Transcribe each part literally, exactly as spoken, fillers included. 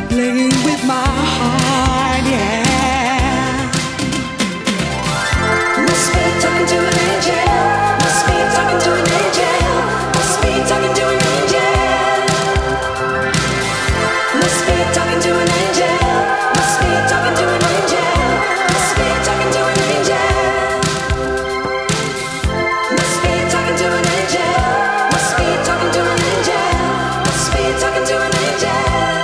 playing with my heart, yeah. Must be talking to an angel. Must be talking to an angel. Must be talking to an angel. Must be talking to an angel. Must be talking to an angel. Must be talking to an angel. Must be talking to an angel. Must be talking to an angel. Must be talking to an angel.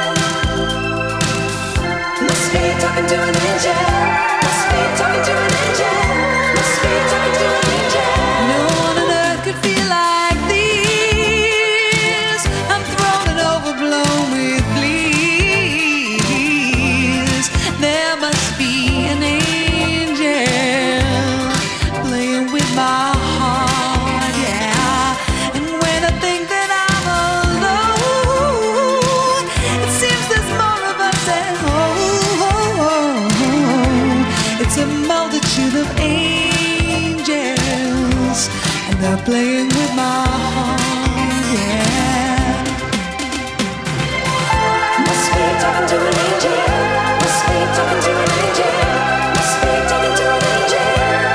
Must be talking to an angel. Must be talking to an angel. Must be talking to an angel. No one on earth could feel like this. I'm thrown and overblown with bliss. There must be an angel playing with my heart, yeah. And when I think that I'm alone, it seems there's more of us at home. It's a multitude of angels, and they're playing with my heart, yeah. Must be talking to an angel. Must be talking to an angel. Must be talking to an angel.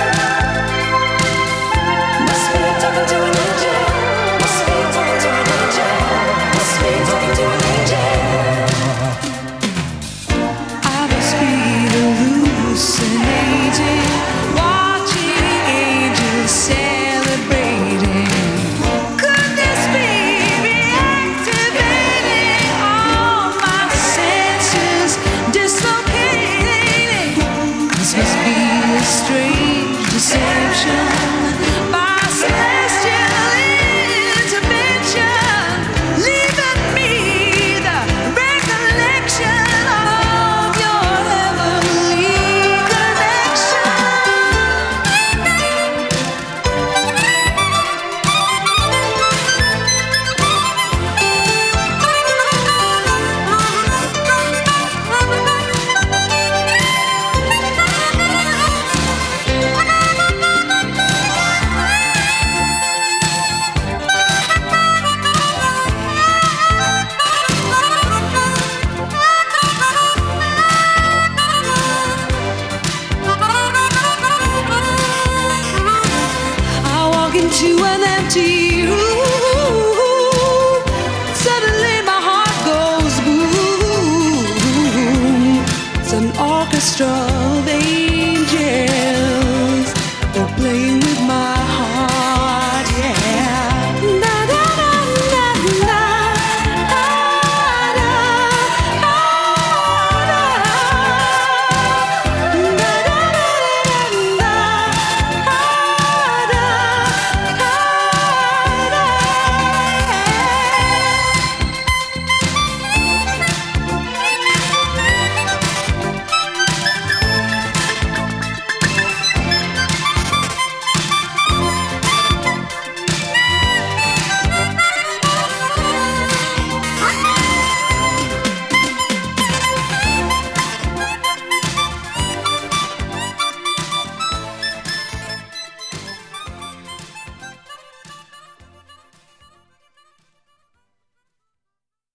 Must be talking to an angel. Must be talking to an angel. Must be talking to an angel. I must be hallucinating, watching angels celebrating. Could this be reactivating all my senses, dislocating? This must be a strange deception by celestial intervention, leaving me the recollection of your heavenly connection. I walk into an empty room. Suddenly my heart goes boom. It's an orchestra